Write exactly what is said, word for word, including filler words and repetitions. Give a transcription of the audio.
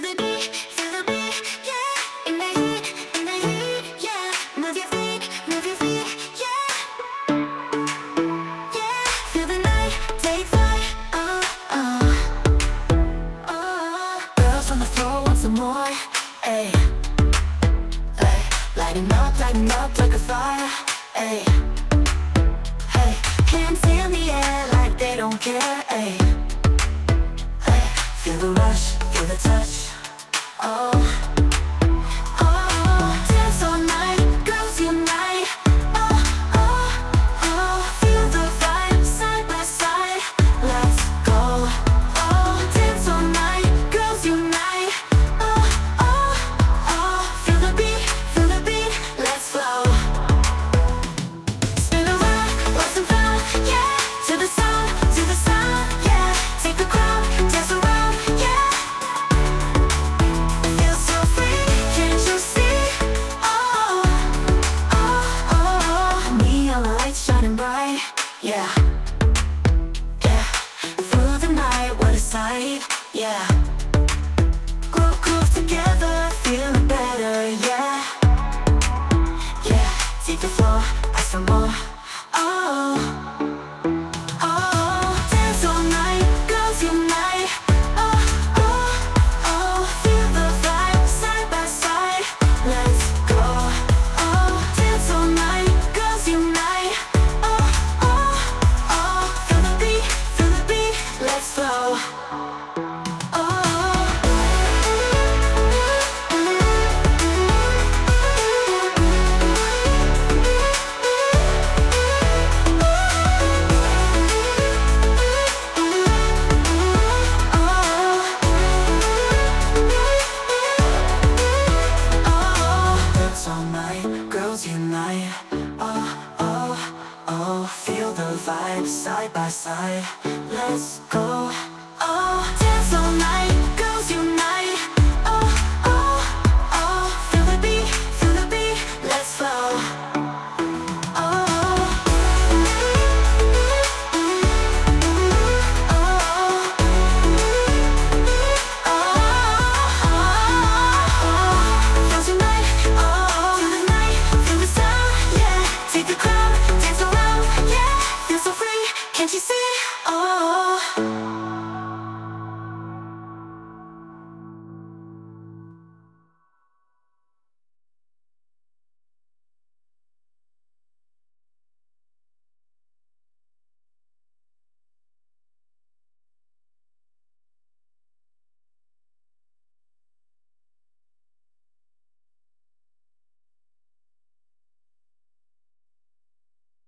the beat, feel the beat, yeah. In the heat, in the heat, yeah. Move your feet, move your feet, yeah. Yeah, feel the night, take flight, oh, oh, oh. Girls on the floor want some more, ayy, ayy. Lighting up, lighting up like a fire, ayy, hey. Hands in the air like they don't care, ayy. Feel the rush, feel the touch, oh, oh. Dance all night, girls unite, oh, oh, oh. Feel the vibe, side by side, let's go, oh. Dance all night, girls unite, oh, oh, oh. Feel the beat, feel the beat, let's flow. Spin around, lost and found, yeah. To the sound, to the sound, yeah. Take the crowd, dance around. Shining bright, yeah, yeah. Through the night, what a sight, yeah. Groove, groove together, feeling better, yeah, yeah. Take the floor, ask for more.